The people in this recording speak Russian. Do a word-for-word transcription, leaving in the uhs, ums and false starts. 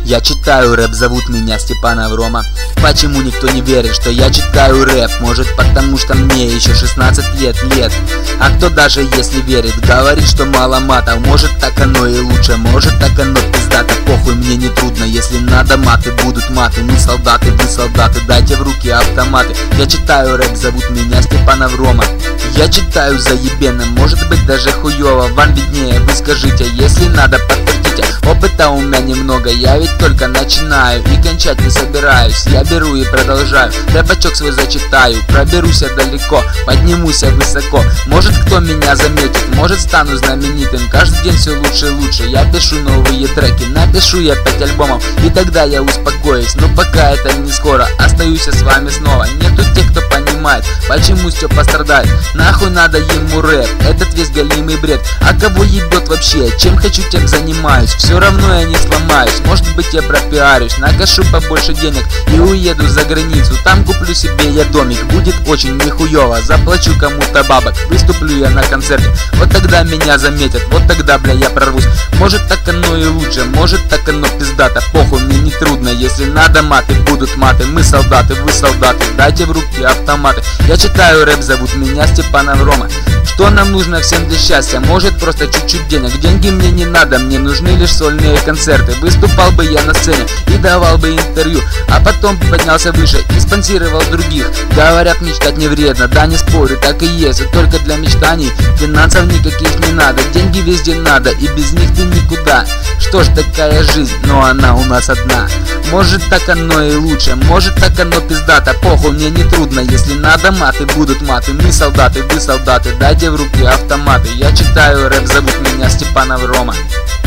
Я читаю рэп, зовут меня Степанов Рома. Почему никто не верит, что я читаю рэп? Может, потому что мне еще шестнадцать лет лет. А кто даже если верит, говорит, что мало матов. Может, так оно и лучше, может, так оно пиздато. Похуй, мне не трудно, если надо маты, будут маты. Мы солдаты, вы солдаты, дайте в руки автоматы. Я читаю рэп, зовут меня Степанов Рома. Я читаю заебенно, может быть даже хуёво. Вам виднее, вы скажите, если надо, подтвердите. Опыта у меня немного, я ведь только начинаю и кончать не собираюсь. Я беру и продолжаю, рэпачок свой зачитаю. Проберусь я далеко, поднимусь я высоко. Может, кто меня заметит, может, стану знаменитым. Каждый день все лучше и лучше, я пишу новые треки. Напишу я пять альбомов, и тогда я успокоюсь. Но пока это не скоро, остаюсь я с вами снова. Нету тех, кто понимает, почему Степа страдает. Нахуй надо ему рэп, этот весь галимый бред. А кого ебет вообще, чем хочу, тем занимаюсь. Все равно я не сломаюсь, может быть я пропиарюсь. Накошу побольше денег и уеду за границу. Там куплю себе я домик, будет очень нихуево. Заплачу кому-то бабок, выступлю я на концерте. Вот тогда меня заметят, вот тогда, бля, я прорвусь. Может, так оно и лучше, может, так оно пиздато. Похуй, мне не трудно, если надо маты, будут маты. Мы солдаты, вы солдаты, дайте в руки автоматы. Я читаю рэп, зовут меня Степанов Рома. Что нам нужно всем для счастья? Может, просто чуть-чуть денег. Деньги мне не надо, мне нужны лишь сольные концерты. Выступал бы я на сцене и давал бы интервью, а потом поднялся выше и спонсировал других. Говорят, мечтать не вредно, да не спорю, так и есть. И только для мечтаний финансов никаких не надо. Деньги везде надо, и без них ты никуда. Что ж, такая жизнь, но она у нас одна. Может, так оно и лучше, может, так оно пиздато. Похуй, мне не трудно, если надо маты, будут маты. Мы солдаты, вы солдаты, дайте в руки автоматы. Я читаю рэп, зовут меня Степанов Рома.